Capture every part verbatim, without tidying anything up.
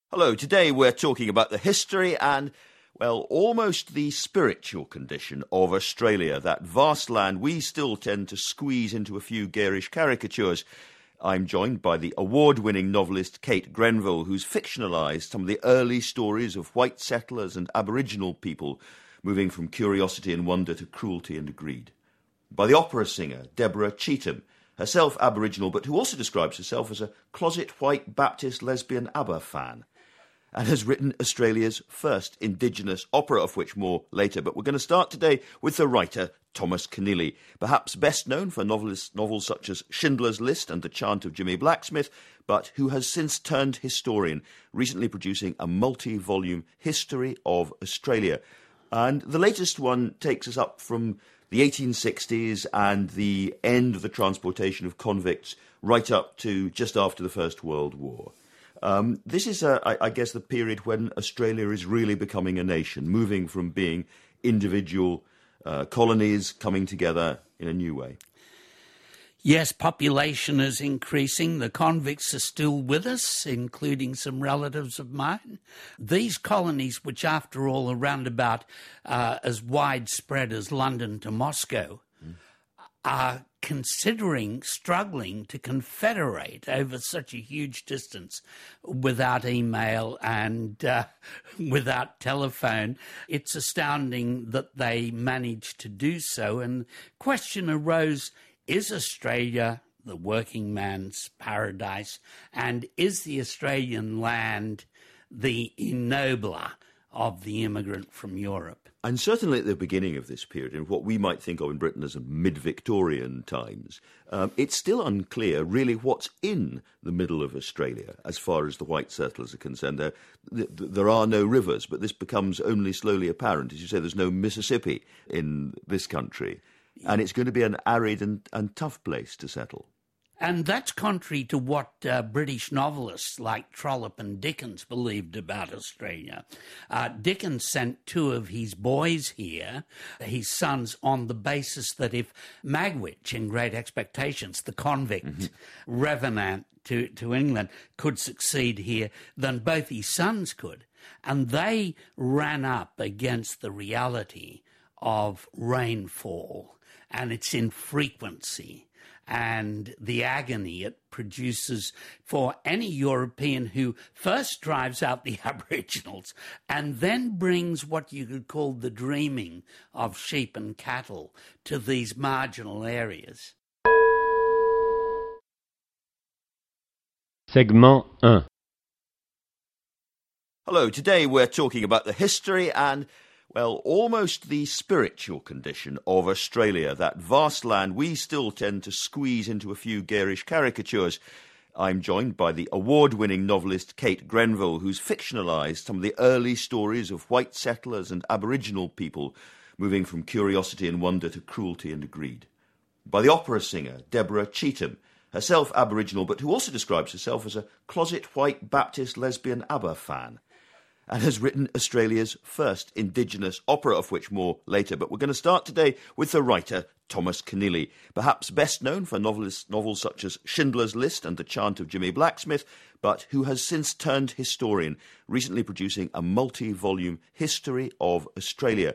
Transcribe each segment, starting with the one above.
Hello, today we're talking about the history and, well, almost the spiritual condition of Australia, that vast land we still tend to squeeze into a few garish caricatures. I'm joined by the award-winning novelist Kate Grenville, who's fictionalised some of the early stories of white settlers and Aboriginal people moving from curiosity and wonder to cruelty and greed. By the opera singer Deborah Cheetham, herself Aboriginal, but who also describes herself as a closet white Baptist lesbian ABBA fan, and has written Australia's first Indigenous opera, of which more later. But we're going to start today with the writer Thomas Keneally, perhaps best known for novels, novels such as Schindler's List and The Chant of Jimmy Blacksmith, but who has since turned historian, recently producing a multi-volume history of Australia. And the latest one takes us up from the eighteen sixties and the end of the transportation of convicts right up to just after the First World War. Um, this is, uh, I, I guess, the period when Australia is really becoming a nation, moving from being individual uh, colonies coming together in a new way. Yes, population is increasing. The convicts are still with us, including some relatives of mine. These colonies, which after all are round about uh, as widespread as London to Moscow, mm. are considering struggling to confederate over such a huge distance without email and uh, without telephone. It's astounding that they managed to do so. And the question arose, is Australia the working man's paradise? And is the Australian land the ennobler of the immigrant from Europe? And certainly at the beginning of this period, in what we might think of in Britain as mid-Victorian times, um, it's still unclear really what's in the middle of Australia as far as the white settlers are concerned. There, th- there are no rivers, but this becomes only slowly apparent. As you say, there's no Mississippi in this country, and it's going to be an arid and, and tough place to settle. And that's contrary to what uh, British novelists like Trollope and Dickens believed about Australia. Uh, Dickens sent two of his boys here, his sons, on the basis that if Magwitch in Great Expectations, the convict mm-hmm. revenant to, to England, could succeed here, then both his sons could. And they ran up against the reality of rainfall and its infrequency, and the agony it produces for any European who first drives out the Aboriginals and then brings what you could call the dreaming of sheep and cattle to these marginal areas. Segment one. Hello, today we're talking about the history and, well, almost the spiritual condition of Australia, that vast land we still tend to squeeze into a few garish caricatures. I'm joined by the award-winning novelist Kate Grenville, who's fictionalised some of the early stories of white settlers and Aboriginal people moving from curiosity and wonder to cruelty and greed. By the opera singer Deborah Cheetham, herself Aboriginal, but who also describes herself as a closet white Baptist lesbian ABBA fan, and has written Australia's first Indigenous opera, of which more later. But we're going to start today with the writer Thomas Keneally, perhaps best known for novels, novels such as Schindler's List and The Chant of Jimmy Blacksmith, but who has since turned historian, recently producing a multi-volume history of Australia.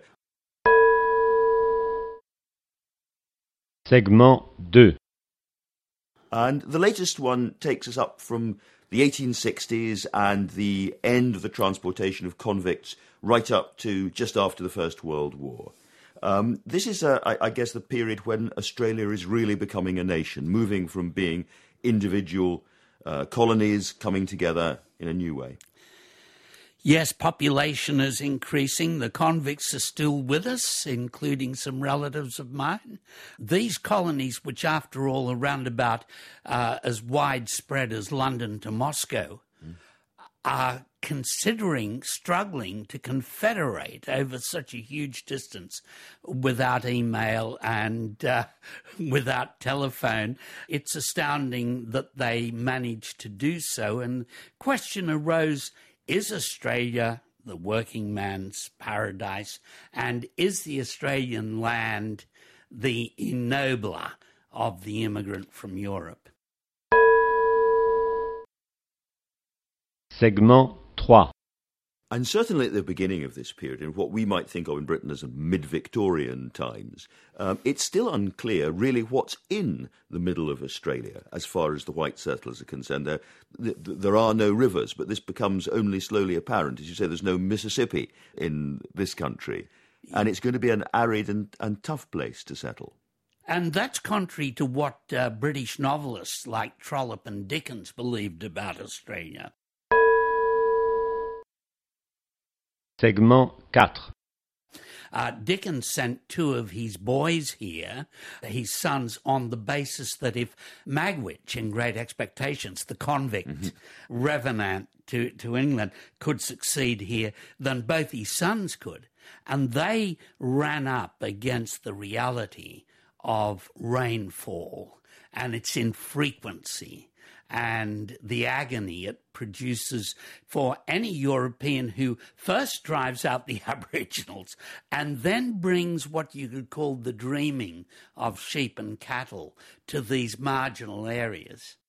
Segment two. And the latest one takes us up from the eighteen sixties and the end of the transportation of convicts right up to just after the First World War. Um, this is, uh, I, I guess, the period when Australia is really becoming a nation, moving from being individual uh, colonies coming together in a new way. Yes, population is increasing. The convicts are still with us, including some relatives of mine. These colonies, which after all are round about uh, as widespread as London to Moscow, mm. are considering struggling to confederate over such a huge distance without email and uh, without telephone. It's astounding that they managed to do so. And the question arose, is Australia the working man's paradise? And is the Australian land the ennobler of the immigrant from Europe? Segment trois. And certainly at the beginning of this period, in what we might think of in Britain as mid-Victorian times, um, it's still unclear really what's in the middle of Australia as far as the white settlers are concerned. There, th- there are no rivers, but this becomes only slowly apparent. As you say, there's no Mississippi in this country, and it's going to be an arid and, and tough place to settle. And that's contrary to what uh, British novelists like Trollope and Dickens believed about Australia. Segment four. Uh, Dickens sent two of his boys here, his sons, on the basis that if Magwitch in Great Expectations, the convict mm-hmm. revenant to, to England, could succeed here, then both his sons could. And they ran up against the reality of rainfall and its infrequency and the agony it produces for any European who first drives out the Aboriginals and then brings what you could call the dreaming of sheep and cattle to these marginal areas.